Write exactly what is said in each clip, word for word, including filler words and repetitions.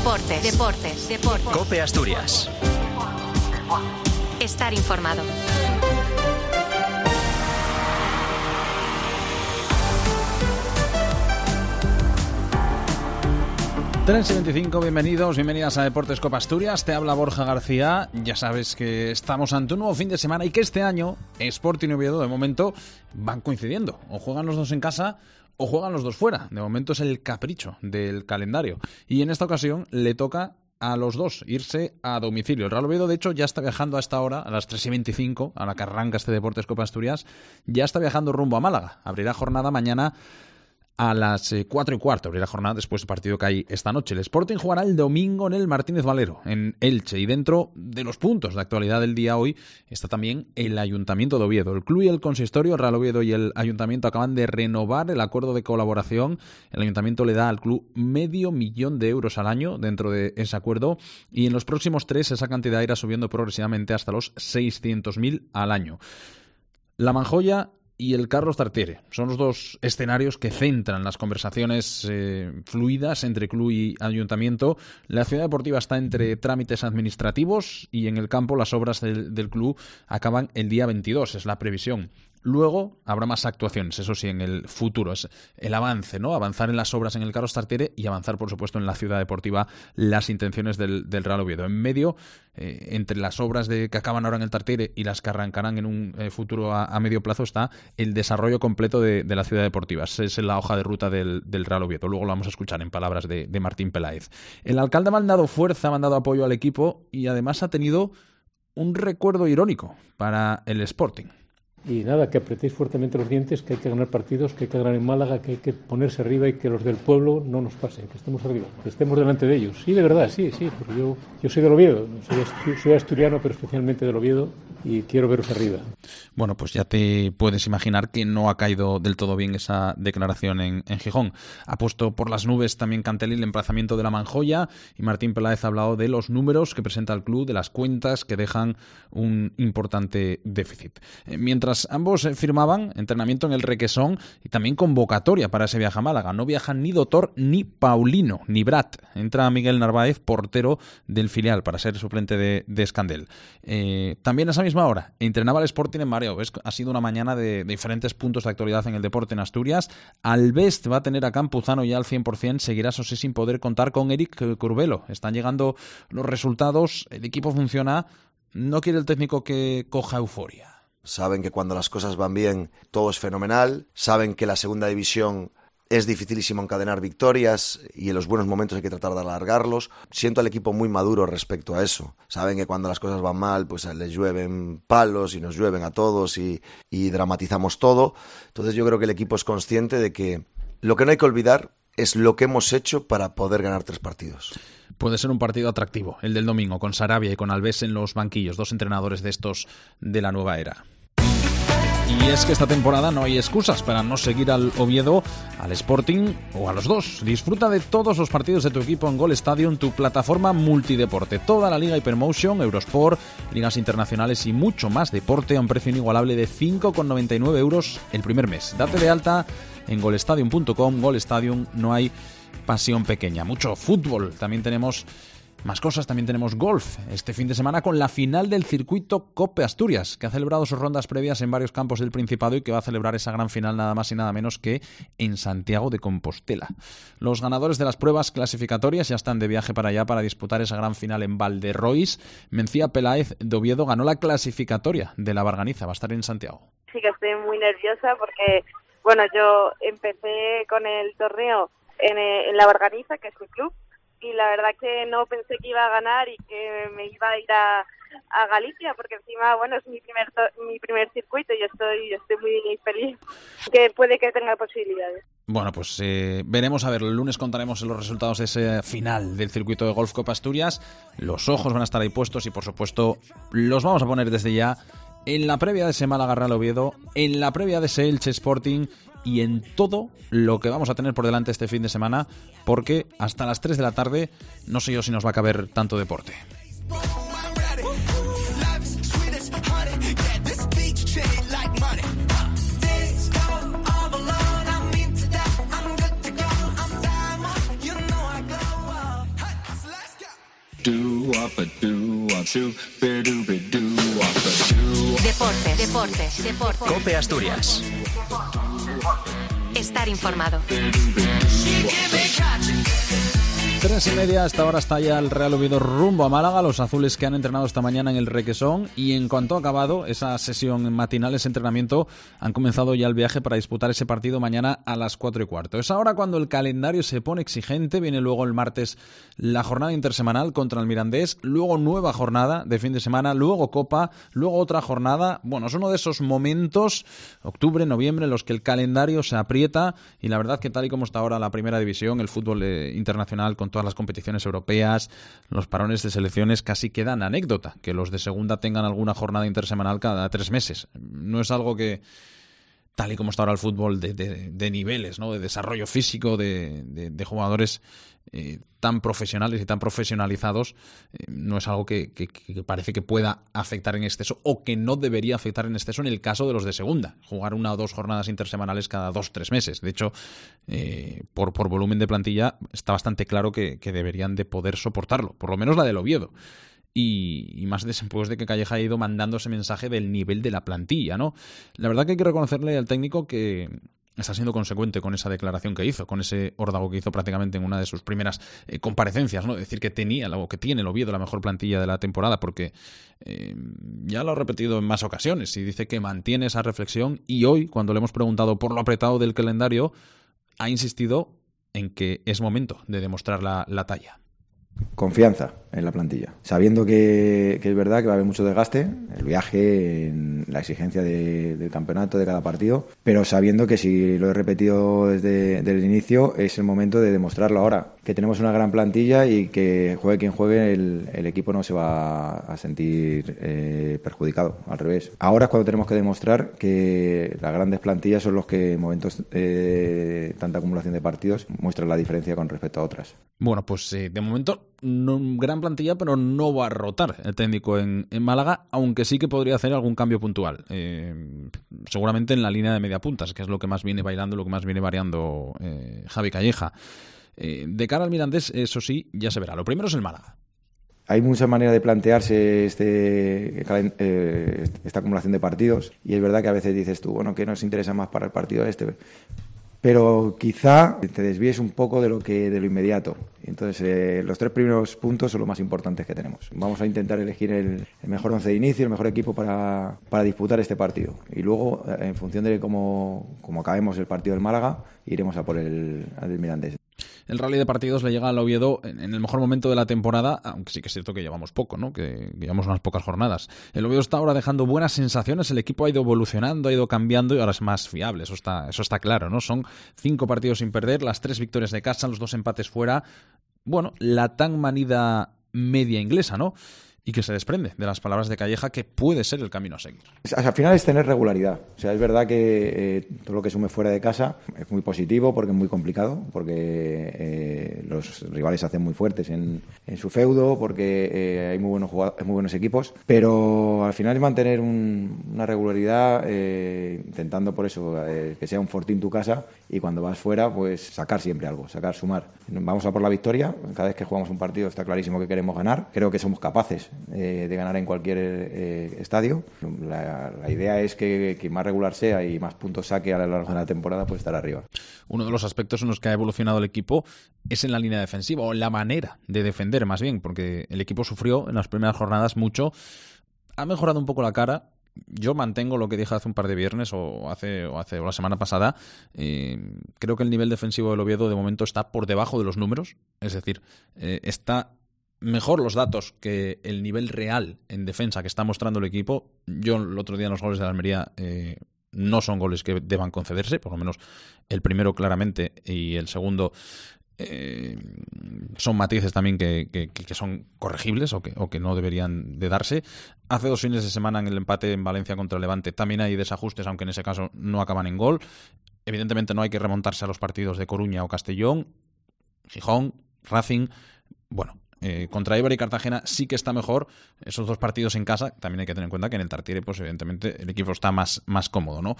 Deportes, deportes, deportes. COPE Asturias. Estar informado. tres y veinticinco, bienvenidos, bienvenidas a Deportes Copa Asturias. Te habla Borja García. Ya sabes que estamos ante un nuevo fin de semana y que este año Sporting y Oviedo de momento van coincidiendo. O juegan los dos en casa o juegan los dos fuera. De momento es el capricho del calendario. Y en esta ocasión le toca a los dos irse a domicilio. El Real Oviedo, de hecho, ya está viajando a esta hora, a las tres y veinticinco, a la que arranca este Deportes Copa Asturias, ya está viajando rumbo a Málaga. Abrirá jornada mañana a las cuatro y cuarto, abrirá jornada después del partido que hay esta noche. El Sporting jugará el domingo en el Martínez Valero, en Elche. Y dentro de los puntos de actualidad del día hoy está también el Ayuntamiento de Oviedo. El club y el consistorio, el Real Oviedo y el Ayuntamiento, acaban de renovar el acuerdo de colaboración. El Ayuntamiento le da al club medio millón de euros al año dentro de ese acuerdo. Y en los próximos tres esa cantidad irá subiendo progresivamente hasta los seiscientos mil al año. La Manjoya y el Carlos Tartiere son los dos escenarios que centran las conversaciones eh, fluidas entre club y ayuntamiento. La ciudad deportiva está entre trámites administrativos y en el campo las obras del, del club acaban el día veintidós, es la previsión. Luego habrá más actuaciones, eso sí, en el futuro. Es el avance, ¿no? Avanzar en las obras en el Carlos Tartiere y avanzar, por supuesto, en la ciudad deportiva, las intenciones del, del Real Oviedo. En medio, eh, entre las obras de, que acaban ahora en el Tartiere y las que arrancarán en un eh, futuro a, a medio plazo, está el desarrollo completo de, de la ciudad deportiva. Esa es la hoja de ruta del, del Real Oviedo. Luego lo vamos a escuchar en palabras de, de Martín Peláez. El alcalde ha mandado fuerza, ha mandado apoyo al equipo y además ha tenido un recuerdo irónico para el Sporting. Y nada, que apretéis fuertemente los dientes, que hay que ganar partidos, que hay que ganar en Málaga, que hay que ponerse arriba y que los del pueblo no nos pasen, que estemos arriba, que estemos delante de ellos. Sí, de verdad, sí, sí, porque yo, yo soy del Oviedo, soy, soy asturiano, pero especialmente del Oviedo, y quiero veros arriba. Bueno, pues ya te puedes imaginar que no ha caído del todo bien esa declaración en, en Gijón. Ha puesto por las nubes también Cantelí el emplazamiento de la Manjoya, y Martín Peláez ha hablado de los números que presenta el club, de las cuentas que dejan un importante déficit. Eh, mientras ambos firmaban entrenamiento en el Requesón y también convocatoria para ese viaje a Málaga. No viajan ni Doctor ni Paulino, ni Brat. Entra Miguel Narváez, portero del filial, para ser suplente de, de Escandel. Eh, también a esa misma hora entrenaba el Sporting en Mareo. ¿Ves? Ha sido una mañana de, de diferentes puntos de actualidad en el deporte en Asturias. Albest va a tener a Campuzano ya al cien por ciento. Seguirá, eso sí, sin poder contar con Eric Curbelo. Están llegando los resultados. El equipo funciona. No quiere el técnico que coja euforia. Saben que cuando las cosas van bien todo es fenomenal, saben que la segunda división es dificilísimo encadenar victorias y en los buenos momentos hay que tratar de alargarlos. Siento al equipo muy maduro respecto a eso. Saben que cuando las cosas van mal pues les llueven palos y nos llueven a todos y, y dramatizamos todo. Entonces yo creo que el equipo es consciente de que lo que no hay que olvidar es lo que hemos hecho para poder ganar tres partidos. Puede ser un partido atractivo, el del domingo, con Sarabia y con Alves en los banquillos, dos entrenadores de estos de la nueva era. Y es que esta temporada no hay excusas para no seguir al Oviedo, al Sporting o a los dos. Disfruta de todos los partidos de tu equipo en Gol Stadium, tu plataforma multideporte. Toda la Liga Hypermotion, Eurosport, ligas internacionales y mucho más deporte a un precio inigualable de cinco con noventa y nueve euros el primer mes. Date de alta en golestadium punto com. Gol Stadium, no hay pasión pequeña. Mucho fútbol. También tenemos más cosas, también tenemos golf este fin de semana con la final del circuito COPE Asturias, que ha celebrado sus rondas previas en varios campos del Principado y que va a celebrar esa gran final nada más y nada menos que en Santiago de Compostela. Los ganadores de las pruebas clasificatorias ya están de viaje para allá para disputar esa gran final en Valderrois. Mencía Peláez de Oviedo ganó la clasificatoria de la Barganiza, va a estar en Santiago. Sí que estoy muy nerviosa porque, bueno, yo empecé con el torneo en, en la Barganiza, que es mi club, y la verdad que no pensé que iba a ganar y que me iba a ir a, a Galicia, porque encima, bueno, es mi primer mi primer circuito y yo estoy, yo estoy muy feliz, que puede que tenga posibilidades. Bueno, pues eh, veremos, a ver, el lunes contaremos los resultados de ese final del circuito de Golf Copa Asturias. Los ojos van a estar ahí puestos y, por supuesto, los vamos a poner desde ya en la previa de ese Málaga Real Oviedo, en la previa de ese Elche Sporting y en todo lo que vamos a tener por delante este fin de semana, porque hasta las tres de la tarde no sé yo si nos va a caber tanto deporte. Deportes, deportes, deportes. COPE Asturias. Estar informado. Tres y media, hasta ahora está ya el Real Oviedo rumbo a Málaga, los azules que han entrenado esta mañana en el Requesón, y en cuanto ha acabado esa sesión matinal, ese entrenamiento, han comenzado ya el viaje para disputar ese partido mañana a las cuatro y cuarto. Es ahora cuando el calendario se pone exigente, viene luego el martes la jornada intersemanal contra el Mirandés, luego nueva jornada de fin de semana, luego Copa, luego otra jornada. Bueno, es uno de esos momentos, octubre, noviembre, en los que el calendario se aprieta, y la verdad que tal y como está ahora la primera división, el fútbol eh, internacional con todas las competiciones europeas, los parones de selecciones, casi quedan anécdota que los de segunda tengan alguna jornada intersemanal cada tres meses. No es algo que, tal y como está ahora el fútbol de, de, de niveles, ¿no? De desarrollo físico, de, de, de jugadores eh, tan profesionales y tan profesionalizados, eh, no es algo que, que, que parece que pueda afectar en exceso, o que no debería afectar en exceso en el caso de los de segunda, jugar una o dos jornadas intersemanales cada dos, tres meses. De hecho, eh, por, por volumen de plantilla está bastante claro que, que deberían de poder soportarlo, por lo menos la del Oviedo. Y, y más después de que Calleja ha ido mandando ese mensaje del nivel de la plantilla, ¿no? La verdad que hay que reconocerle al técnico que está siendo consecuente con esa declaración que hizo, con ese órdago que hizo prácticamente en una de sus primeras eh, comparecencias, ¿no? Decir que tenía, o que tiene el Oviedo la mejor plantilla de la temporada, porque eh, ya lo ha repetido en más ocasiones, y dice que mantiene esa reflexión, y hoy, cuando le hemos preguntado por lo apretado del calendario, ha insistido en que es momento de demostrar la, la talla. Confianza en la plantilla, sabiendo que, que es verdad que va a haber mucho desgaste, el viaje, en la exigencia de, del campeonato, de cada partido, pero sabiendo que, si lo he repetido desde, desde el inicio, es el momento de demostrarlo ahora, que tenemos una gran plantilla y que juegue quien juegue, el, el equipo no se va a sentir eh, perjudicado, al revés. Ahora es cuando tenemos que demostrar que las grandes plantillas son los que en momentos de tanta acumulación de partidos muestran la diferencia con respecto a otras. Bueno, pues eh, de momento no, gran plantilla, pero no va a rotar el técnico en, en Málaga, aunque sí que podría hacer algún cambio puntual. Eh, seguramente en la línea de media puntas, que es lo que más viene bailando, lo que más viene variando eh, Javi Calleja. Eh, de cara al Mirandés, eso sí, ya se verá. Lo primero es el Málaga. Hay muchas maneras de plantearse este, eh, esta acumulación de partidos, y es verdad que a veces dices tú, bueno, ¿qué nos interesa más para el partido este? Pero quizá te desvíes un poco de lo que de lo inmediato. Entonces, eh, los tres primeros puntos son los más importantes que tenemos. Vamos a intentar elegir el, el mejor once de inicio, el mejor equipo para, para disputar este partido. Y luego, en función de cómo, cómo acabemos el partido del Málaga, iremos a por el, el Mirandés. El rally de partidos le llega al Oviedo en el mejor momento de la temporada, aunque sí que es cierto que llevamos poco, ¿no? Que llevamos unas pocas jornadas. El Oviedo está ahora dejando buenas sensaciones, el equipo ha ido evolucionando, ha ido cambiando, y ahora es más fiable, eso está, eso está claro, ¿no? Son cinco partidos sin perder, las tres victorias de casa, los dos empates fuera. Bueno, la tan manida media inglesa, ¿no? Y que se desprende de las palabras de Calleja, que puede ser el camino a seguir. O sea, al final es tener regularidad. O sea, es verdad que eh, todo lo que sume fuera de casa es muy positivo, porque es muy complicado, porque eh, los rivales se hacen muy fuertes en, en su feudo, porque eh, hay muy buenos jugadores, muy buenos equipos, pero al final es mantener un, una regularidad, eh, intentando por eso eh, que sea un fortín tu casa, y cuando vas fuera, pues sacar siempre algo, sacar, sumar. Vamos a por la victoria. Cada vez que jugamos un partido está clarísimo que queremos ganar. Creo que somos capaces Eh, de ganar en cualquier eh, estadio. La, la idea es que quien más regular sea y más puntos saque a lo largo de la temporada, pues estar arriba. Uno de los aspectos en los que ha evolucionado el equipo es en la línea defensiva, o en la manera de defender, más bien, porque el equipo sufrió en las primeras jornadas mucho. Ha mejorado un poco la cara. Yo mantengo lo que dije hace un par de viernes o hace o hace o la semana pasada. Eh, creo que el nivel defensivo del Oviedo de momento está por debajo de los números, es decir, eh, está mejor los datos que el nivel real en defensa que está mostrando el equipo. Yo el otro día en los goles de la Almería eh, no son goles que deban concederse, por lo menos el primero claramente, y el segundo eh, son matices también que, que, que son corregibles o que, o que no deberían de darse. Hace dos fines de semana en el empate en Valencia contra el Levante también hay desajustes, aunque en ese caso no acaban en gol. Evidentemente no hay que remontarse a los partidos de Coruña o Castellón, Gijón, Racing. Bueno, Eh, contra Eibar y Cartagena sí que está mejor. Esos dos partidos en casa, también hay que tener en cuenta que en el Tartiere, pues evidentemente el equipo está más, más cómodo, ¿no?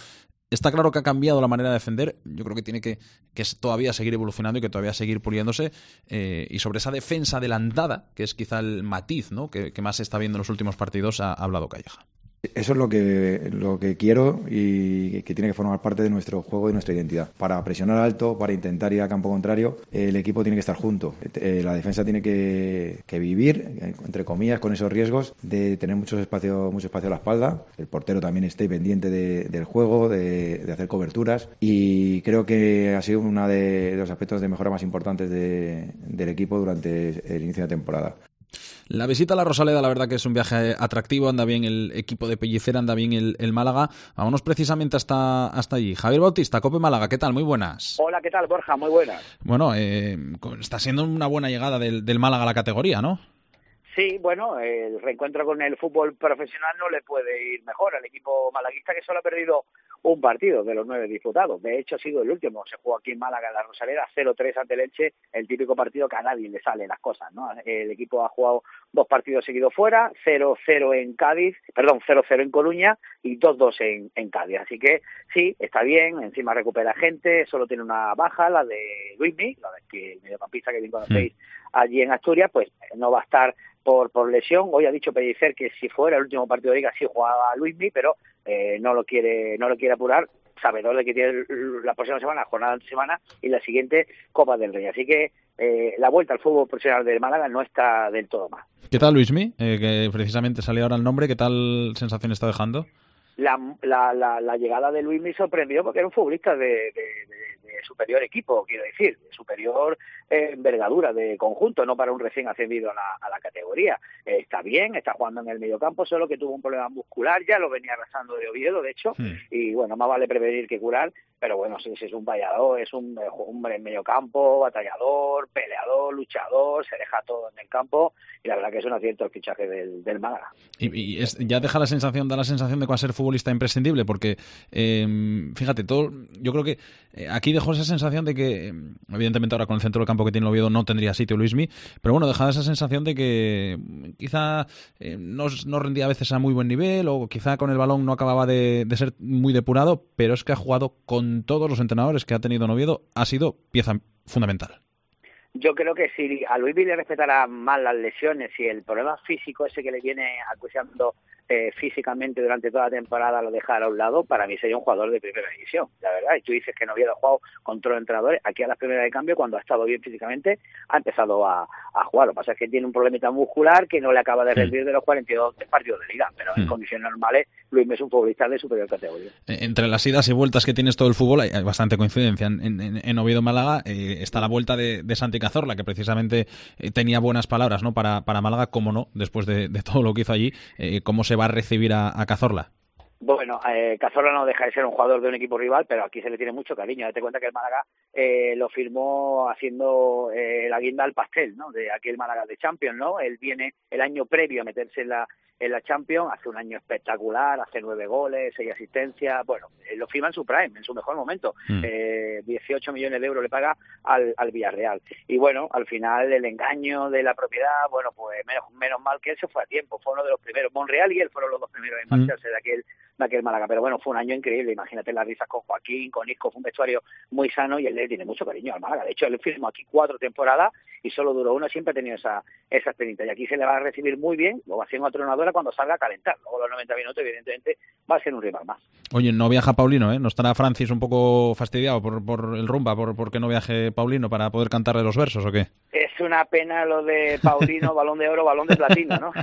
Está claro que ha cambiado la manera de defender. Yo creo que tiene que, que todavía seguir evolucionando y que todavía seguir puliéndose. Eh, y sobre esa defensa adelantada, que es quizá el matiz, ¿no?, que, que más se está viendo en los últimos partidos, ha hablado Calleja. Eso es lo que, lo que quiero y que tiene que formar parte de nuestro juego y nuestra identidad. Para presionar alto, para intentar ir a campo contrario, el equipo tiene que estar junto. Eh, la defensa tiene que, que vivir, entre comillas, con esos riesgos de tener mucho espacio, mucho espacio a la espalda. El portero también esté pendiente de, del juego, de, de hacer coberturas. Y creo que ha sido uno de los aspectos de mejora más importantes de, del equipo durante el inicio de temporada. La visita a la Rosaleda, la verdad que es un viaje atractivo, anda bien el equipo de Pellicer, anda bien el, el Málaga. Vámonos precisamente hasta, hasta allí. Javier Bautista, COPE Málaga, ¿qué tal? Muy buenas. Hola, ¿qué tal, Borja? Muy buenas. Bueno, eh, está siendo una buena llegada del, del Málaga a la categoría, ¿no? Sí, bueno, el reencuentro con el fútbol profesional no le puede ir mejor al equipo malaguista, que solo ha perdido un partido de los nueve disputados. De hecho, ha sido el último. Se jugó aquí en Málaga, en la Rosaleda, cero tres ante el Elche, el típico partido que a nadie le salen las cosas, ¿no? El equipo ha jugado dos partidos seguidos fuera, cero cero en Cádiz, perdón, cero cero en Coruña y dos dos en, en Cádiz. Así que sí, está bien, encima recupera gente, solo tiene una baja, la de Luismi, la de que el mediocampista que bien conocéis allí en Asturias, pues no va a estar por por lesión. Hoy ha dicho Pellicer que si fuera el último partido de Liga sí jugaba Luismi, pero eh, no lo quiere no lo quiere apurar, sabedor de que tiene la próxima semana, jornada de semana, y la siguiente Copa del Rey. Así que eh, la vuelta al fútbol profesional del Málaga no está del todo mal. ¿Qué tal Luismi? Eh, que precisamente salió ahora el nombre, ¿qué tal sensación está dejando? La, la, la, la llegada de Luismi sorprendió porque era un futbolista de, de, de, de superior equipo, quiero decir, de superior eh, envergadura de conjunto, no para un recién ascendido a la, a la categoría. Eh, está bien, está jugando en el mediocampo, solo que tuvo un problema muscular, ya lo venía arrastrando de Oviedo, de hecho, hmm. y bueno, más vale prevenir que curar, pero bueno, sí, sí es un vallador, es un hombre en mediocampo, batallador, peleador, luchador, se deja todo en el campo, y la verdad que es un acierto el fichaje del, del Málaga. Y, y es, ya deja la sensación, da la sensación de que va a ser futbolista imprescindible, porque eh, fíjate, todo, yo creo que eh, aquí dejó esa sensación de que, evidentemente ahora con el centro del campo que tiene el Oviedo no tendría sitio Luismi, pero bueno, dejaba esa sensación de que quizá eh, no, no rendía a veces a muy buen nivel, o quizá con el balón no acababa de, de ser muy depurado, pero es que ha jugado con todos los entrenadores que ha tenido en Oviedo, ha sido pieza fundamental. Yo creo que si a Luismi le respetará más las lesiones y el problema físico ese que le viene acuciando eh, físicamente durante toda la temporada lo dejara a un lado, para mí sería un jugador de primera división, la verdad. Y tú dices que no había jugado con todos los entrenadores, aquí a las primeras de cambio, cuando ha estado bien físicamente, ha empezado a, a jugar. Lo que pasa es que tiene un problemita muscular que no le acaba de rendir de los cuarenta y dos partidos de liga, pero en mm. condiciones normales Luismi es un futbolista de superior categoría. Entre las idas y vueltas que tienes todo el fútbol hay, hay bastante coincidencia. En, en, en Oviedo-Málaga eh, está la vuelta de, de Santi Cazorla, que precisamente eh, tenía buenas palabras, ¿no?, para, para Málaga, cómo no, después de, de todo lo que hizo allí, eh, cómo se va a recibir a, a Cazorla. Bueno, eh, Cazorla no deja de ser un jugador de un equipo rival, pero aquí se le tiene mucho cariño. Date cuenta que el Málaga eh, lo firmó haciendo eh, la guinda al pastel, ¿no?, de aquel Málaga de Champions, ¿no? Él viene el año previo a meterse en la en la Champions, hace un año espectacular, hace nueve goles, seis asistencias, bueno, eh, lo firma en su prime, en su mejor momento, mm. eh, dieciocho millones de euros le paga al, al Villarreal, y bueno, al final el engaño de la propiedad, bueno, pues menos, menos mal que él se fue a tiempo, fue uno de los primeros, Monreal y él fueron los dos primeros en marcharse mm. de aquel de aquel Málaga, pero bueno, fue un año increíble, imagínate las risas con Joaquín, con Isco, fue un vestuario muy sano y él le tiene mucho cariño al Málaga. De hecho, él firmó aquí cuatro temporadas y solo duró una, siempre ha tenido esa esa experiencia, y aquí se le va a recibir muy bien, luego haciendo una tronadora cuando salga a calentar, luego los noventa minutos evidentemente va a ser un rival más. Oye, no viaja Paulino, ¿eh? ¿No estará Francis un poco fastidiado por, por el rumba, por, por que no viaje Paulino para poder cantarle los versos o qué? Es una pena lo de Paulino, balón de oro, balón de platino, ¿no?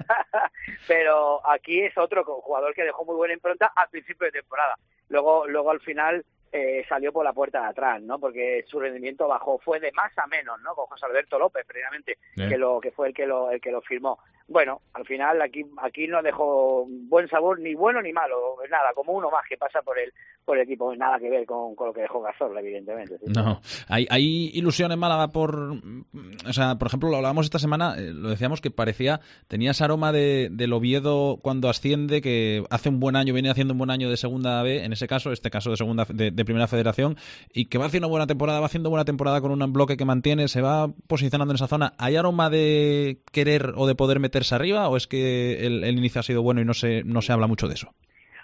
Pero aquí es otro jugador que dejó muy buena impronta al principio de temporada. Luego, luego al final eh, salió por la puerta de atrás, ¿no? Porque su rendimiento bajó, fue de más a menos, ¿no? Con José Alberto López, previamente, ¿Eh? que lo que fue el que lo el que lo firmó. Bueno, al final aquí aquí no dejó buen sabor, ni bueno ni malo, nada, como uno más que pasa por el por el equipo, nada que ver con, con lo que dejó Cazorla, evidentemente. ¿Sí? No, hay, hay ilusión en Málaga por, o sea, por ejemplo, lo hablábamos esta semana, eh, lo decíamos que parecía, tenía ese aroma de, del Oviedo cuando asciende, que hace un buen año, viene haciendo un buen año de segunda B, en ese caso, este caso de segunda de, de primera federación, y que va haciendo buena temporada, va haciendo buena temporada con un bloque que mantiene, se va posicionando en esa zona. ¿Hay aroma de querer o de poder meterse arriba, o es que el, el inicio ha sido bueno y no se no se habla mucho de eso?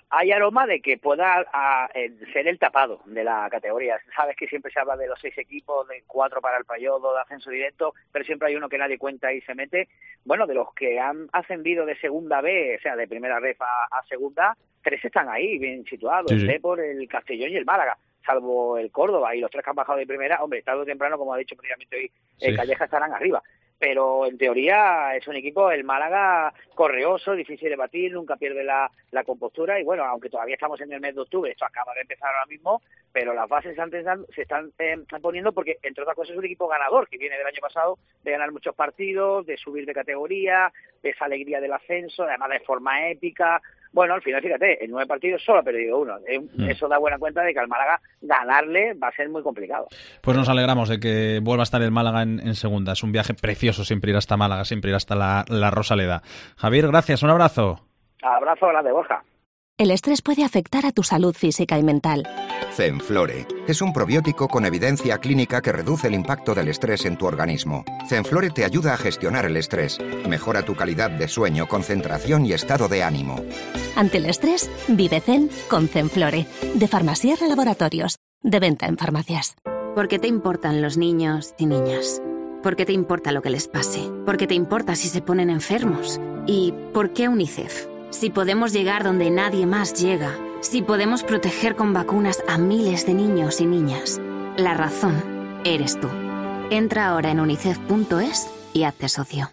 hay aroma de que pueda a, a, ser el tapado de la categoría. Sabes que siempre se habla de los seis equipos, de cuatro para el playoff, de ascenso directo, pero siempre hay uno que nadie cuenta y se mete. Bueno, de los que han ascendido de segunda B, o sea, de primera ref a, a segunda, tres están ahí, bien situados, sí, sí. el Depor, el Castellón y el Málaga, salvo el Córdoba, y los tres que han bajado de primera, hombre, tarde o temprano, como ha dicho previamente hoy, sí. el Calleja estarán arriba. Pero en teoría es un equipo, el Málaga, correoso, difícil de batir, nunca pierde la, la compostura y bueno, aunque todavía estamos en el mes de octubre, esto acaba de empezar ahora mismo, pero las bases se están, se están eh, poniendo porque, entre otras cosas, es un equipo ganador que viene del año pasado de ganar muchos partidos, de subir de categoría, de esa alegría del ascenso, además de forma épica. Bueno, al final, fíjate, en nueve partidos solo ha perdido uno. Eso da buena cuenta de que al Málaga ganarle va a ser muy complicado. Pues nos alegramos de que vuelva a estar el Málaga en, en segunda. Es un viaje precioso siempre ir hasta Málaga, siempre ir hasta la, la Rosaleda. Javier, gracias, un abrazo. Abrazo grande, Borja. El estrés puede afectar a tu salud física y mental. Zenflore es un probiótico con evidencia clínica que reduce el impacto del estrés en tu organismo. Zenflore te ayuda a gestionar el estrés, mejora tu calidad de sueño, concentración y estado de ánimo. Ante el estrés, vive Zen con Zenflore, de Farmasier Laboratorios, de venta en farmacias. ¿Por qué te importan los niños y niñas? ¿Por qué te importa lo que les pase? ¿Por qué te importa si se ponen enfermos? ¿Y por qué UNICEF? Si podemos llegar donde nadie más llega, si podemos proteger con vacunas a miles de niños y niñas, la razón eres tú. Entra ahora en unicef punto es y hazte socio.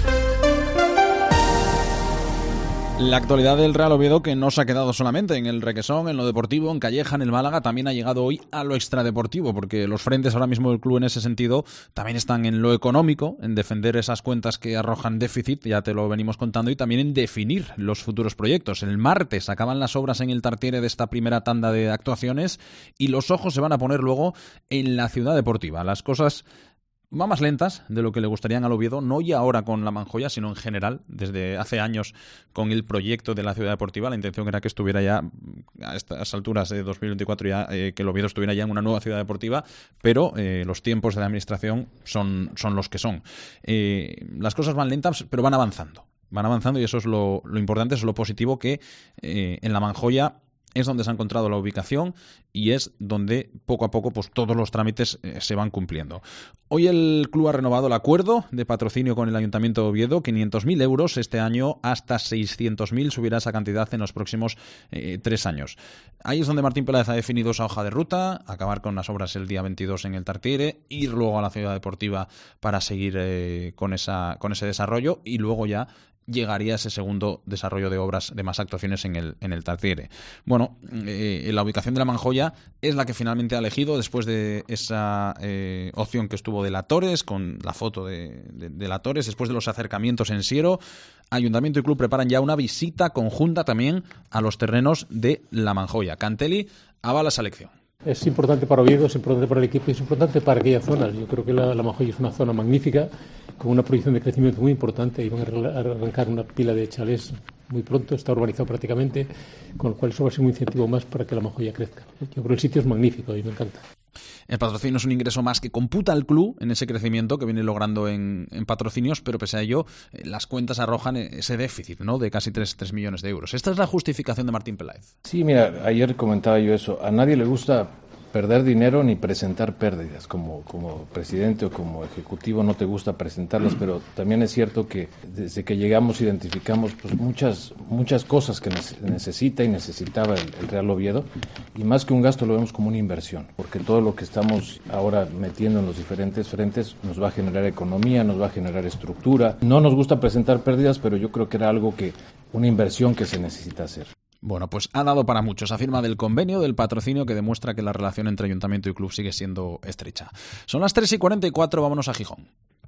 La actualidad del Real Oviedo, que no se ha quedado solamente en el Requesón, en lo deportivo, en Calleja, en el Málaga, también ha llegado hoy a lo extradeportivo, porque los frentes ahora mismo del club en ese sentido también están en lo económico, en defender esas cuentas que arrojan déficit, ya te lo venimos contando, y también en definir los futuros proyectos. El martes acaban las obras en el Tartiere de esta primera tanda de actuaciones y los ojos se van a poner luego en la ciudad deportiva. Las cosas va más lentas de lo que le gustarían al Oviedo, no ya ahora con la Manjoya, sino en general, desde hace años con el proyecto de la ciudad deportiva. La intención era que estuviera ya a estas alturas de dos mil veinticuatro, ya eh, que el Oviedo estuviera ya en una nueva ciudad deportiva, pero eh, los tiempos de la administración son, son los que son. Eh, las cosas van lentas, pero van avanzando. Van avanzando y eso es lo, lo importante, eso es lo positivo, que eh, en la Manjoya es donde se ha encontrado la ubicación y es donde poco a poco pues todos los trámites eh, se van cumpliendo. Hoy el club ha renovado el acuerdo de patrocinio con el Ayuntamiento de Oviedo, quinientos mil euros este año, hasta seiscientos mil subirá esa cantidad en los próximos eh, tres años. Ahí es donde Martín Peláez ha definido esa hoja de ruta, acabar con las obras el día veintidós en el Tartiere, ir luego a la ciudad deportiva para seguir eh, con, esa, con ese desarrollo y luego ya llegaría ese segundo desarrollo de obras de más actuaciones en el, en el Tartiere. Bueno, eh, la ubicación de la Manjoya es la que finalmente ha elegido después de esa eh, opción que estuvo de la Torres, con la foto de, de, de la Torres, después de los acercamientos en Siero. Ayuntamiento y club preparan ya una visita conjunta también a los terrenos de la Manjoya. Cantelli avala esa elección. Es importante para Oviedo, es importante para el equipo y es importante para aquellas zonas. Yo creo que la, la Manjoya es una zona magnífica, con una proyección de crecimiento muy importante y van a arrancar una pila de chalés muy pronto, está urbanizado prácticamente, con lo cual eso va a ser un incentivo más para que la Manjoya crezca. Yo creo que el sitio es magnífico y me encanta. El patrocinio es un ingreso más que computa el club en ese crecimiento que viene logrando en, en patrocinios, pero pese a ello eh, las cuentas arrojan ese déficit, ¿no?, de casi tres millones de euros. Esta es la justificación de Martín Peláez. Sí, mira, ayer comentaba yo eso. A nadie le gusta perder dinero ni presentar pérdidas. Como, como presidente o como ejecutivo no te gusta presentarlas, pero también es cierto que desde que llegamos identificamos pues muchas muchas cosas que necesita y necesitaba el, el Real Oviedo, y más que un gasto lo vemos como una inversión, porque todo lo que estamos ahora metiendo en los diferentes frentes nos va a generar economía, nos va a generar estructura. No nos gusta presentar pérdidas, pero yo creo que era algo que, una inversión que se necesita hacer. Bueno, pues ha dado para mucho esa firma del convenio, del patrocinio, que demuestra que la relación entre ayuntamiento y club sigue siendo estrecha. Son las tres y cuarenta y cuatro, vámonos a Gijón.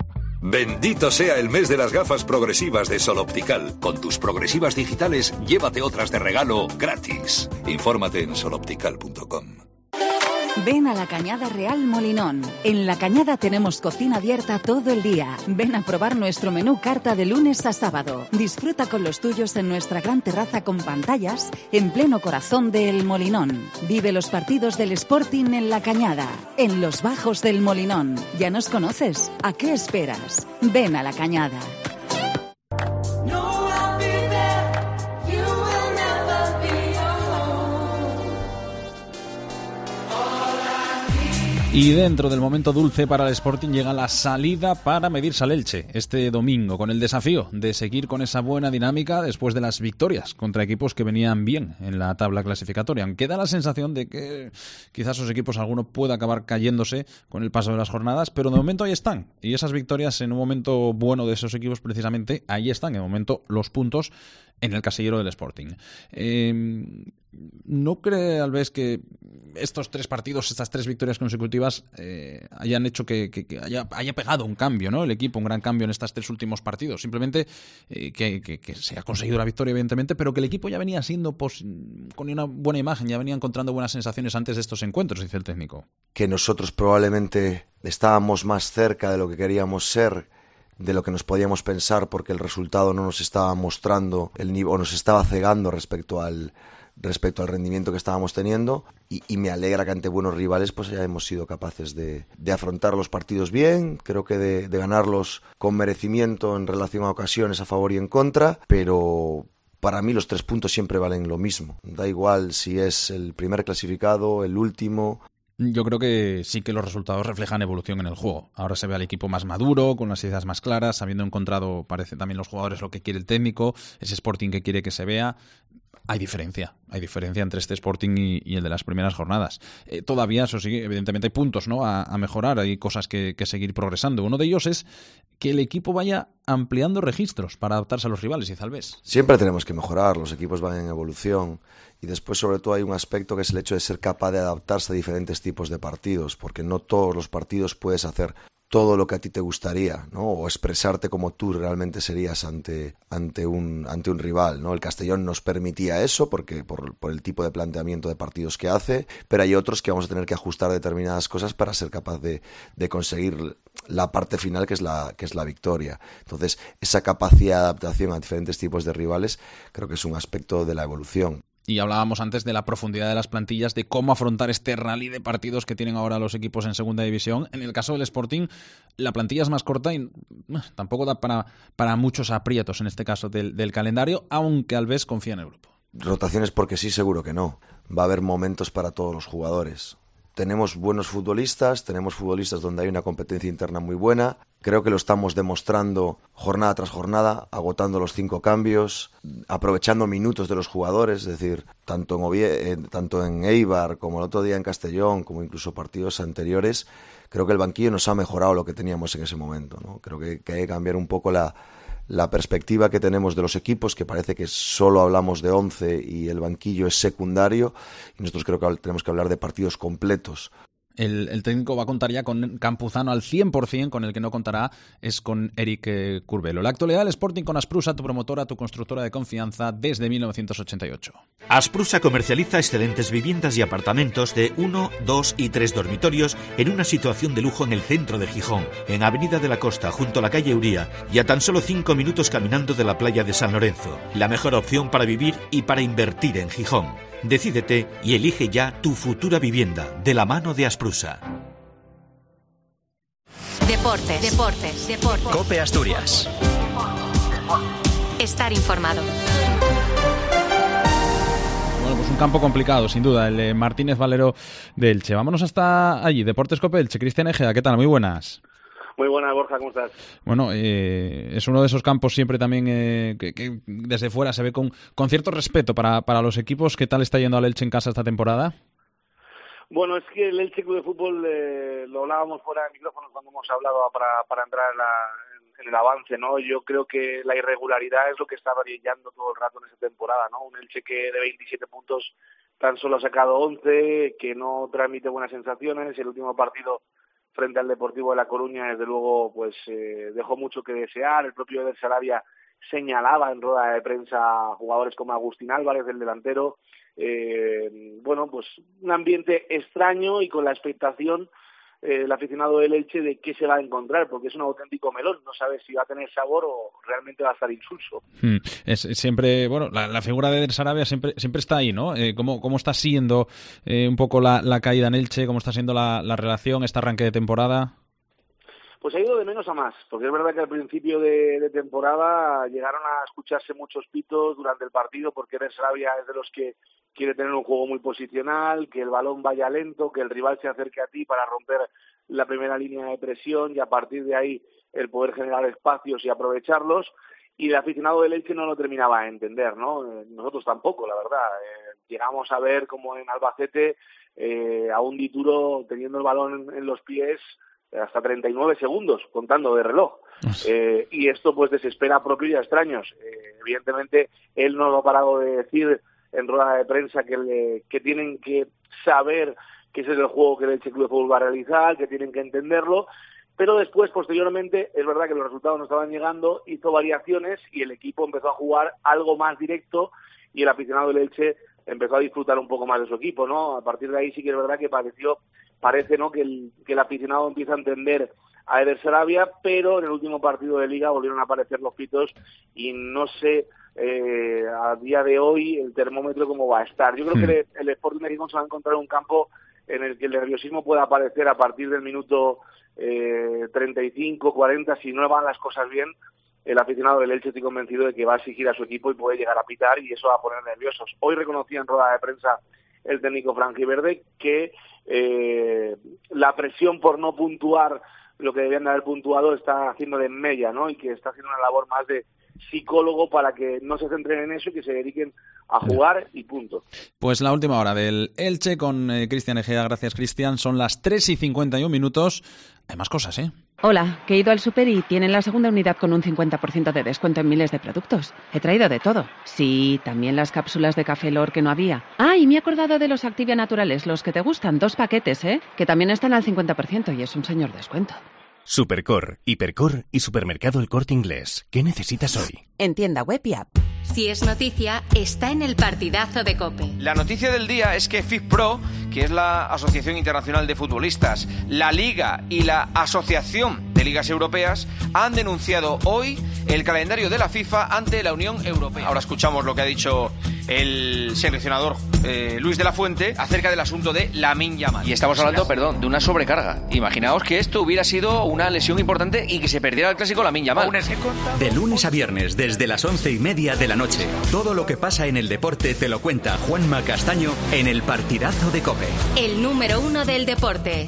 Bendito sea el mes de las gafas progresivas de Sol Optical. Con tus progresivas digitales, llévate otras de regalo gratis. Infórmate en sol optical punto com. Ven a La Cañada Real Molinón. En La Cañada tenemos cocina abierta todo el día. Ven a probar nuestro menú carta de lunes a sábado. Disfruta con los tuyos en nuestra gran terraza con pantallas en pleno corazón de El Molinón. Vive los partidos del Sporting en La Cañada, en los bajos del Molinón. ¿Ya nos conoces? ¿A qué esperas? Ven a La Cañada. Y dentro del momento dulce para el Sporting llega la salida para medirse al Elche este domingo, con el desafío de seguir con esa buena dinámica después de las victorias contra equipos que venían bien en la tabla clasificatoria. Aunque da la sensación de que quizás esos equipos alguno pueda acabar cayéndose con el paso de las jornadas, pero de momento ahí están. Y esas victorias en un momento bueno de esos equipos precisamente, ahí están, en el momento los puntos en el casillero del Sporting. Eh, ¿No cree, Alves, que estos tres partidos, estas tres victorias consecutivas eh, hayan hecho que, que, que haya, haya pegado un cambio, ¿no? El equipo, un gran cambio en estos tres últimos partidos? Simplemente eh, que, que, que se ha conseguido la victoria, evidentemente, pero que el equipo ya venía siendo pues, con una buena imagen, ya venía encontrando buenas sensaciones antes de estos encuentros, dice el técnico. Que nosotros probablemente estábamos más cerca de lo que queríamos ser, de lo que nos podíamos pensar, porque el resultado no nos estaba mostrando el nivel, o nos estaba cegando respecto al respecto al rendimiento que estábamos teniendo, y, y me alegra que ante buenos rivales pues ya hemos sido capaces de, de afrontar los partidos bien, creo que de, de ganarlos con merecimiento en relación a ocasiones a favor y en contra, pero para mí los tres puntos siempre valen lo mismo, da igual si es el primer clasificado, el último. Yo creo que sí que los resultados reflejan evolución en el juego. Ahora se ve al equipo más maduro, con las ideas más claras, habiendo encontrado, parece también los jugadores, lo que quiere el técnico, ese Sporting que quiere que se vea. Hay diferencia, hay diferencia entre este Sporting y, y el de las primeras jornadas. Eh, todavía, eso sí, evidentemente hay puntos, ¿no?, a, a mejorar, hay cosas que, que seguir progresando. Uno de ellos es que el equipo vaya ampliando registros para adaptarse a los rivales, y Alves. Siempre tenemos que mejorar, los equipos van en evolución, y después sobre todo hay un aspecto que es el hecho de ser capaz de adaptarse a diferentes tipos de partidos, porque no todos los partidos puedes hacer todo lo que a ti te gustaría, ¿no?, o expresarte como tú realmente serías ante, ante, un, ante un rival, ¿no? El Castellón nos permitía eso porque por, por el tipo de planteamiento de partidos que hace, pero hay otros que vamos a tener que ajustar determinadas cosas para ser capaz de, de conseguir la parte final, que es la, que es la victoria. Entonces, esa capacidad de adaptación a diferentes tipos de rivales creo que es un aspecto de la evolución. Y hablábamos antes de la profundidad de las plantillas, de cómo afrontar este rally de partidos que tienen ahora los equipos en segunda división. En el caso del Sporting, la plantilla es más corta y tampoco da para, para muchos aprietos en este caso del, del calendario, aunque Alves confía en el grupo. Rotaciones porque sí, seguro que no. Va a haber momentos para todos los jugadores. Tenemos buenos futbolistas, tenemos futbolistas donde hay una competencia interna muy buena. Creo que lo estamos demostrando jornada tras jornada, agotando los cinco cambios, aprovechando minutos de los jugadores, es decir, tanto en, Ovie- eh, tanto en Eibar como el otro día en Castellón, como incluso partidos anteriores. Creo que el banquillo nos ha mejorado lo que teníamos en ese momento, ¿no? Creo que, que hay que cambiar un poco la, la perspectiva que tenemos de los equipos, que parece que solo hablamos de once y el banquillo es secundario, y nosotros creo que tenemos que hablar de partidos completos. El, el técnico va a contar ya con Campuzano al cien por ciento, con el que no contará es con Eric eh, Curbelo. La actualidad del Sporting con Asprusa, tu promotora, tu constructora de confianza desde mil novecientos ochenta y ocho. Asprusa comercializa excelentes viviendas y apartamentos de uno, dos y tres dormitorios en una situación de lujo en el centro de Gijón, en Avenida de la Costa, junto a la calle Uría, y a tan solo cinco minutos caminando de la playa de San Lorenzo. La mejor opción para vivir y para invertir en Gijón. Decídete y elige ya tu futura vivienda de la mano de Asprusa. Deportes, deportes, deportes. COPE Asturias. Estar informado. Bueno, pues un campo complicado, sin duda, el de Martínez Valero de Elche. Vámonos hasta allí, Deportes COPE Elche. Cristian Egea, ¿qué tal? Muy buenas. Muy buena, Borja, ¿cómo estás? Bueno, eh, es uno de esos campos siempre también eh, que, que desde fuera se ve con, con cierto respeto para, para los equipos. ¿Qué tal está yendo al Elche en casa esta temporada? Bueno, es que el Elche Club de Fútbol eh, lo hablábamos fuera de micrófonos cuando hemos hablado para, para entrar en, la, en, en el avance, ¿no? Yo creo que la irregularidad es lo que está brillando todo el rato en esta temporada, ¿no? Un Elche que de veintisiete puntos tan solo ha sacado once, que no transmite buenas sensaciones. El último partido frente al Deportivo de La Coruña, desde luego, pues eh, dejó mucho que desear. El propio Eder Sarabia señalaba en rueda de prensa a jugadores como Agustín Álvarez, el delantero. Eh, bueno, pues un ambiente extraño y con la expectación eh, el aficionado del Elche de qué se va a encontrar, porque es un auténtico melón, no sabes si va a tener sabor o realmente va a estar insulso. Hmm. Es, es siempre, bueno, la, la figura de Eder Sarabia siempre siempre está ahí, ¿no? Eh, ¿cómo, ¿Cómo está siendo eh, un poco la, la caída en Elche? ¿Cómo está siendo la, la relación, este arranque de temporada? Pues ha ido de menos a más, porque es verdad que al principio de, de temporada llegaron a escucharse muchos pitos durante el partido, porque Eder Sarabia es de los que quiere tener un juego muy posicional, que el balón vaya lento, que el rival se acerque a ti para romper la primera línea de presión y a partir de ahí el poder generar espacios y aprovecharlos. Y el aficionado del Elche no lo terminaba de entender, ¿no? Nosotros tampoco, la verdad. Eh, llegamos a ver como en Albacete eh, a un Dituro teniendo el balón en, en los pies hasta treinta y nueve segundos, contando de reloj. Eh, y esto pues desespera a propios y a extraños. Eh, evidentemente, él no lo ha parado de decir en rueda de prensa que, le, que tienen que saber que ese es el juego que el Elche Club de Fútbol va a realizar, que tienen que entenderlo. Pero después, posteriormente, es verdad que los resultados no estaban llegando, hizo variaciones y el equipo empezó a jugar algo más directo y el aficionado del Elche empezó a disfrutar un poco más de su equipo, ¿no? A partir de ahí sí que es verdad que pareció, parece, ¿no?, que el, que el aficionado empieza a entender a Eder Sarabia, pero en el último partido de Liga volvieron a aparecer los pitos y no sé eh, a día de hoy el termómetro cómo va a estar. Yo creo hmm. que el, el Sporting de Gijón se va a encontrar un campo en el que el nerviosismo pueda aparecer a partir del minuto eh, treinta y cinco, cuarenta, si no van las cosas bien, el aficionado del Elche estoy convencido de que va a exigir a su equipo y puede llegar a pitar y eso va a poner nerviosos. Hoy reconocía en rueda de prensa el técnico franjiverde que eh, la presión por no puntuar lo que debían de haber puntuado está haciendo de mella, ¿no? Y que está haciendo una labor más de psicólogo para que no se centren en eso y que se dediquen a jugar y punto. Pues la última hora del Elche con eh, Cristian Egea. Gracias, Cristian. Son las tres y cincuenta y un minutos. Hay más cosas, ¿eh? Hola, que he ido al súper y tienen la segunda unidad con un cincuenta por ciento de descuento en miles de productos. He traído de todo. Sí, también las cápsulas de Café Lor que no había. Ah, y me he acordado de los Activia Naturales, los que te gustan, dos paquetes, ¿eh? Que también están al cincuenta por ciento y es un señor descuento. Supercor, Hipercor y Supermercado El Corte Inglés. ¿Qué necesitas hoy? En tienda web y app. Si es noticia, está en el partidazo de COPE. La noticia del día es que FIFPro, que es la Asociación Internacional de Futbolistas, la Liga y la Asociación de Ligas Europeas han denunciado hoy el calendario de la FIFA ante la Unión Europea. Ahora escuchamos lo que ha dicho el seleccionador eh, Luis de la Fuente acerca del asunto de Lamine Yamal. Y estamos hablando, perdón, de una sobrecarga. Imaginaos que esto hubiera sido una lesión importante y que se perdiera el clásico Lamine Yamal. De lunes a viernes, desde las once y media de la noche, todo lo que pasa en el deporte te lo cuenta Juanma Castaño en el partidazo de COPE. El número uno del deporte.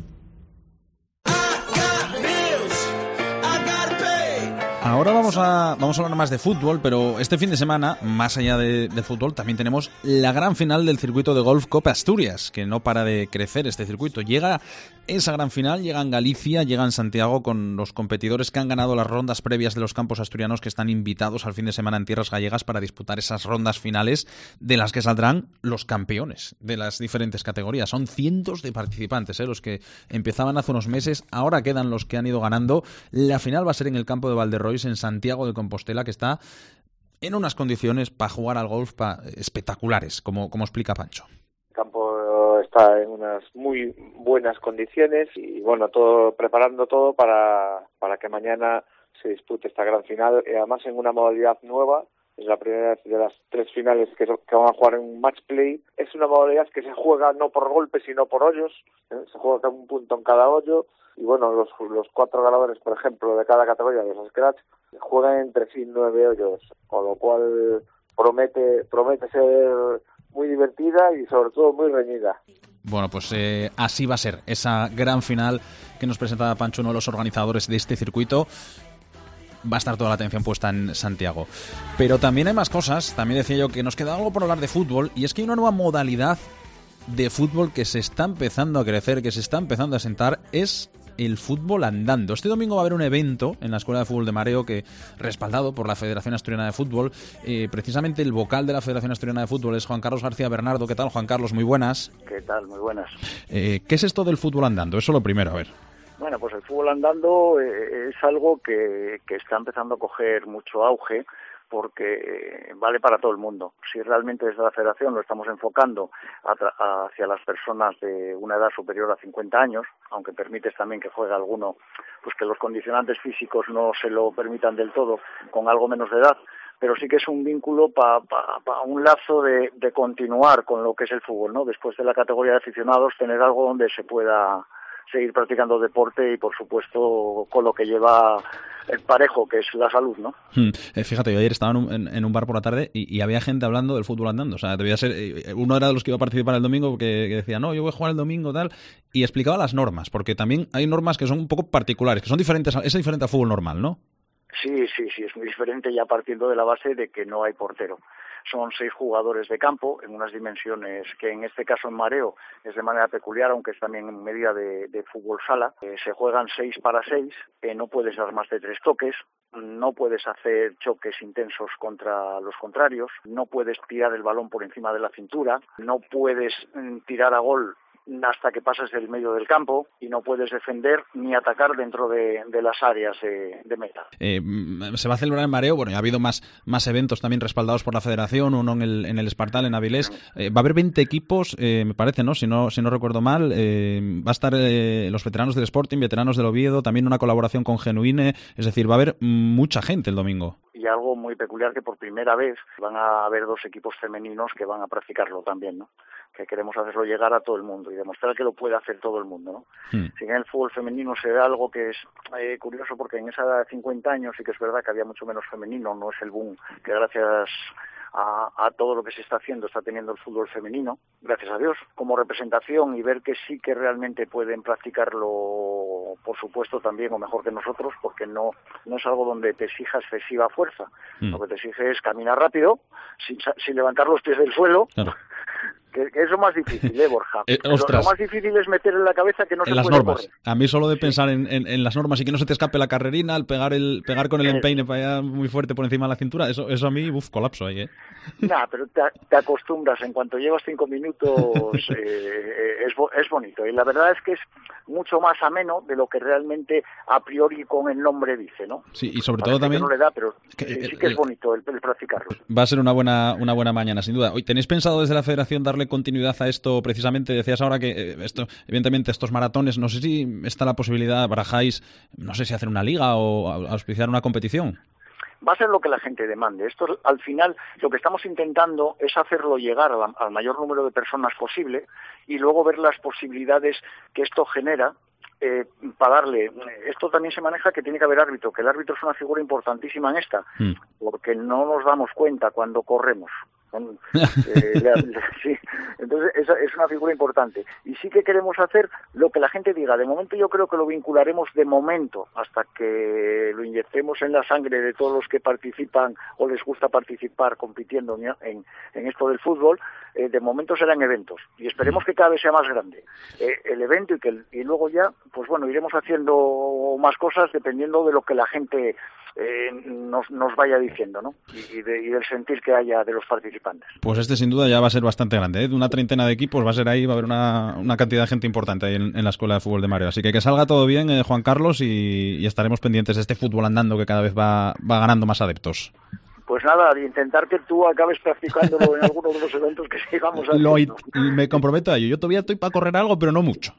Ahora vamos a, vamos a hablar más de fútbol, pero este fin de semana, más allá de, de fútbol, también tenemos la gran final del circuito de golf Copa Asturias, que no para de crecer este circuito. Llega esa gran final, llega en Galicia, llega en Santiago con los competidores que han ganado las rondas previas de los campos asturianos que están invitados al fin de semana en tierras gallegas para disputar esas rondas finales de las que saldrán los campeones de las diferentes categorías. Son cientos de participantes, ¿eh? Los que empezaban hace unos meses, ahora quedan los que han ido ganando. La final va a ser en el campo de Valderrois, en Santiago de Compostela, que está en unas condiciones para jugar al golf pa, espectaculares, como, como explica Pancho. El campo está en unas muy buenas condiciones y bueno, todo preparando todo para, para que mañana se dispute esta gran final, y además en una modalidad nueva. Es la primera vez de las tres finales que, que van a jugar en un match play. Es una modalidad que se juega no por golpes, sino por hoyos. ¿eh? Se juega un punto en cada hoyo. Y bueno, los, los cuatro ganadores, por ejemplo, de cada categoría de los Scratch, juegan entre sí nueve hoyos. Con lo cual promete, promete ser muy divertida y sobre todo muy reñida. Bueno, pues eh, así va a ser esa gran final que nos presentaba Pancho, uno de los organizadores de este circuito. Va a estar toda la atención puesta en Santiago. Pero también hay más cosas. También decía yo que nos queda algo por hablar de fútbol, y es que hay una nueva modalidad de fútbol que se está empezando a crecer, que se está empezando a sentar, es el fútbol andando. Este domingo va a haber un evento en la Escuela de Fútbol de Mareo, que respaldado por la Federación Asturiana de Fútbol. Eh, precisamente el vocal de la Federación Asturiana de Fútbol es Juan Carlos García Bernardo. ¿Qué tal, Juan Carlos? Muy buenas. ¿Qué tal? Muy buenas. Eh, ¿Qué es esto del fútbol andando? Eso lo primero, a ver. Bueno, pues el fútbol andando eh, es algo que, que está empezando a coger mucho auge, porque eh, vale para todo el mundo. Si realmente desde la Federación lo estamos enfocando a tra- hacia las personas de una edad superior a cincuenta años, aunque permites también que juegue alguno, pues que los condicionantes físicos no se lo permitan del todo con algo menos de edad, pero sí que es un vínculo para pa, pa un lazo de, de continuar con lo que es el fútbol, ¿no? Después de la categoría de aficionados, tener algo donde se pueda seguir practicando deporte y, por supuesto, con lo que lleva el parejo, que es la salud, ¿no? Hmm. Eh, fíjate, yo ayer estaba en un, en, en un bar por la tarde y, y había gente hablando del fútbol andando. O sea, debía ser... Eh, uno era de los que iba a participar el domingo porque que decía, no, yo voy a jugar el domingo, tal, y explicaba las normas, porque también hay normas que son un poco particulares, que son diferentes, a, es diferente al fútbol normal, ¿no? Sí, sí, sí, es muy diferente ya partiendo de la base de que no hay portero. Son seis jugadores de campo en unas dimensiones que en este caso en mareo es de manera peculiar, aunque es también en medida de, de fútbol sala. Eh, se juegan seis para seis, eh, no puedes dar más de tres toques, no puedes hacer choques intensos contra los contrarios, no puedes tirar el balón por encima de la cintura, no puedes mm, tirar a gol hasta que pases del medio del campo y no puedes defender ni atacar dentro de, de las áreas de, de meta. Eh, se va a celebrar en mareo, bueno, ya ha habido más, más eventos también respaldados por la Federación, uno en el, en el Espartal, en Avilés. Eh, va a haber veinte equipos, eh, me parece, ¿no? Si no, si no recuerdo mal. Eh, va a estar eh, los veteranos del Sporting, veteranos del Oviedo, también una colaboración con Genuine, es decir, va a haber mucha gente el domingo. Y algo muy peculiar que por primera vez van a haber dos equipos femeninos que van a practicarlo también, ¿no? Que queremos hacerlo llegar a todo el mundo y demostrar que lo puede hacer todo el mundo, ¿no? Hmm. Si en el fútbol femenino se da algo que es eh, curioso, porque en esa edad de cincuenta años sí que es verdad que había mucho menos femenino, no es el boom que gracias a, a todo lo que se está haciendo está teniendo el fútbol femenino, gracias a Dios, como representación, y ver que sí que realmente pueden practicarlo, por supuesto, también o mejor que nosotros, porque no no es algo donde te exija excesiva fuerza. Mm. Lo que te exige es caminar rápido, sin, sin levantar los pies del suelo. Claro. Que, que es lo más difícil, ¿eh, Borja? Eh, lo, lo más difícil es meter en la cabeza que no en se las puede normas. correr. A mí solo de pensar en, en, en las normas y que no se te escape la carrerina, al pegar el pegar con el empeine para allá muy fuerte por encima de la cintura, eso eso a mí, uf, colapso ahí, ¿eh? Nah, pero te, te acostumbras. En cuanto llevas cinco minutos, eh, es, es bonito. Y la verdad es que es mucho más ameno de lo que realmente a priori con el nombre dice, ¿no? Sí, y sobre Parece todo también... que no le da, pero que, sí, sí que es bonito el, el practicarlo. Va a ser una buena una buena mañana, sin duda. Hoy, ¿tenéis pensado desde la Federación darle continuidad a esto precisamente? Decías ahora que esto, evidentemente estos maratones, no sé si está la posibilidad, barajáis, no sé si hacer una liga o auspiciar una competición. Va a ser lo que la gente demande. Esto, al final, lo que estamos intentando es hacerlo llegar al, al mayor número de personas posible y luego ver las posibilidades que esto genera eh, para darle. Esto también se maneja que tiene que haber árbitro, que el árbitro es una figura importantísima en esta, mm. porque no nos damos cuenta cuando corremos. eh, la, la, sí. Entonces esa es una figura importante y sí que queremos hacer lo que la gente diga. De momento yo creo que lo vincularemos de momento hasta que lo inyectemos en la sangre de todos los que participan o les gusta participar compitiendo en, en esto del fútbol. Eh, de momento serán eventos y esperemos que cada vez sea más grande eh, el evento y que el, y luego ya pues bueno iremos haciendo más cosas dependiendo de lo que la gente eh, nos, nos vaya diciendo, ¿no? Y, y, de, y del sentir que haya de los participantes. Pues este sin duda ya va a ser bastante grande, ¿eh? De una treintena de equipos va a ser ahí, va a haber una, una cantidad de gente importante ahí en, en la Escuela de Fútbol de Mareo. Así que que salga todo bien, eh, Juan Carlos, y, y estaremos pendientes de este fútbol andando que cada vez va, va ganando más adeptos. Pues nada, intentar que tú acabes practicándolo en alguno de los eventos que sigamos haciendo. Lo, me comprometo a ello. Yo todavía estoy para correr algo, pero no mucho.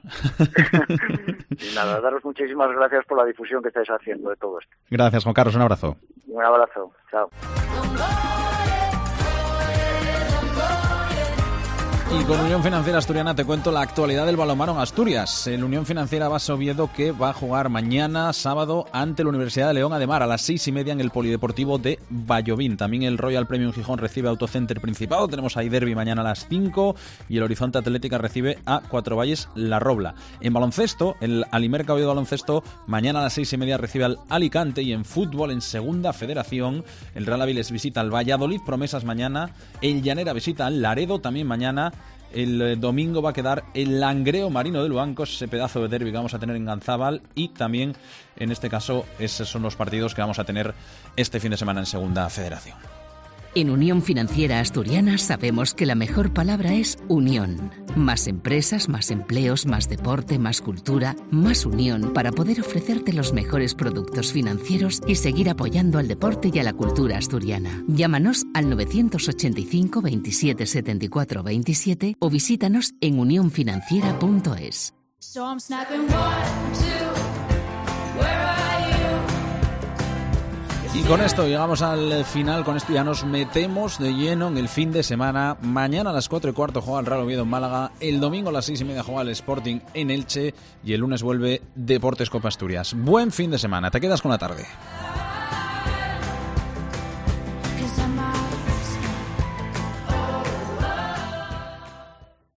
Y nada, daros muchísimas gracias por la difusión que estáis haciendo de todo esto. Gracias, Juan Carlos. Un abrazo. Un abrazo. Chao. Y con Unión Financiera Asturiana te cuento la actualidad del balonmano en Asturias. El Unión Financiera Base Oviedo que va a jugar mañana sábado ante la Universidad de León Ademar a las seis y media en el Polideportivo de Vallovín. También el Royal Premium Gijón recibe Autocenter Principado. Tenemos ahí derbi mañana a las cinco y el Horizonte Atlética recibe a Cuatro Valles La Robla. En baloncesto, el Alimerca Oviedo Baloncesto mañana a las seis y media recibe al Alicante, y en fútbol en Segunda Federación el Real Avilés visita al Valladolid Promesas mañana, el Llanera visita al Laredo también mañana. El domingo va a quedar el Langreo Marino de Luancos, ese pedazo de derbi que vamos a tener en Ganzábal, y también en este caso esos son los partidos que vamos a tener este fin de semana en Segunda Federación. En Unión Financiera Asturiana sabemos que la mejor palabra es unión. Más empresas, más empleos, más deporte, más cultura, más unión para poder ofrecerte los mejores productos financieros y seguir apoyando al deporte y a la cultura asturiana. Llámanos al nueve ochenta y cinco, veintisiete, setenta y cuatro, veintisiete o visítanos en unión financiera punto es. Y con esto llegamos al final, con esto ya nos metemos de lleno en el fin de semana. Mañana a las cuatro y cuarto juega el Real Oviedo en Málaga, el domingo a las seis y media juega el Sporting en Elche y el lunes vuelve Deportes Copa Asturias. Buen fin de semana, te quedas con la tarde.